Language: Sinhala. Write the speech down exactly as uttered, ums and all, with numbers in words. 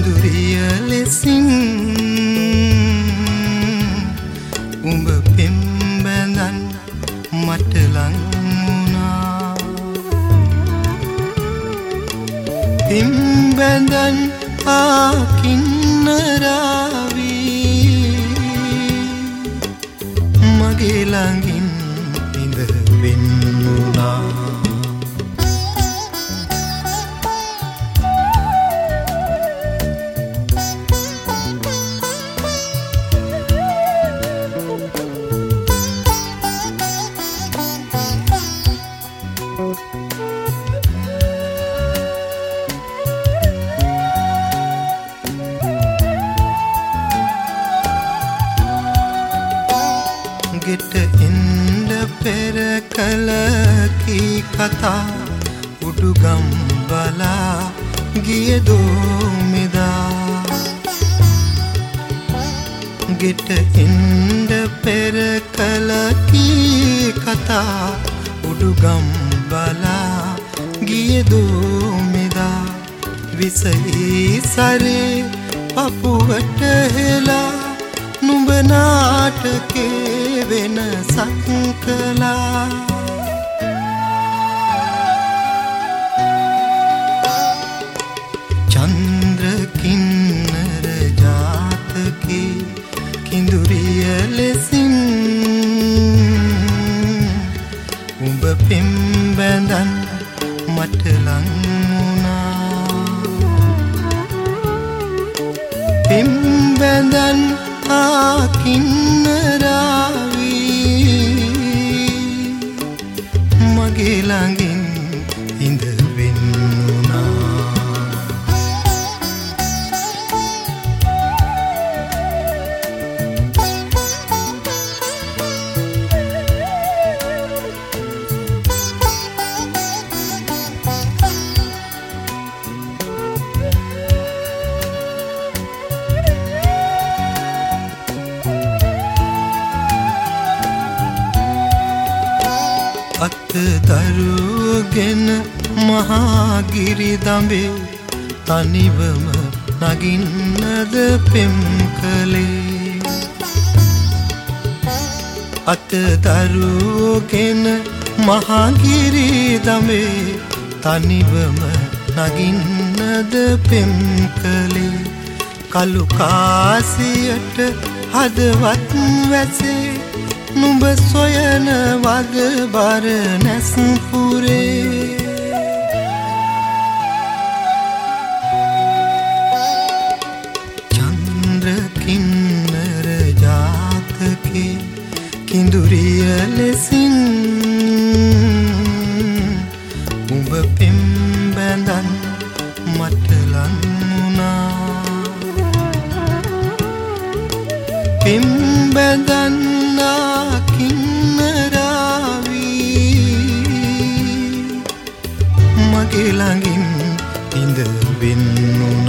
කිඳුරිය ලෙසින් උඹ පෙම් බැඳන් මට ලං වුණා. පෙම් බැඳන් ආ කින්නරාවී මගේ ළඟින් ඉඳ වෙන්නුණා. ගෙට එන්න පෙර කල කී කතා උඩුගම් බලා ගිය දෝමෙදා. ගෙට එන්න පෙර කල කී කතා උඩුගම් බලා ගිය දෝමෙදා. විසී සරේ පපුවට හෙලා නුඹ නාටකේ වෙනසක් කළා. චන්ද්‍ර කින්නර ජාතකේ කිඳුරිය ලෙසින් උඹ පෙම් බැඳන් මට ලං වුණා. පෙම් බැඳන් ආ කින්නරාවී මගේ ළඟින් ඉඳ වෙන්නුණා. අත දරුවගෙන මහාගිරි දඹේ තනිවම නගින්නද පෙම් කළේ. අත දරුවගෙන මහාගිරි දඹේ තනිවම නගින්නද පෙම් කළේ. කළු කාසියට හදවත් වැසේ නුඹ සොයන වග බර නැස් පුරේ. චන්ද්‍ර කින්නර ජාතකේ කිඳුරිය ලෙසින් උඹ පෙම් බැඳන් මට ලං වුණා. පෙම් බැඳන් කින්නරාවී මගේ ළඟින් ඉඳ වෙන්නුණා.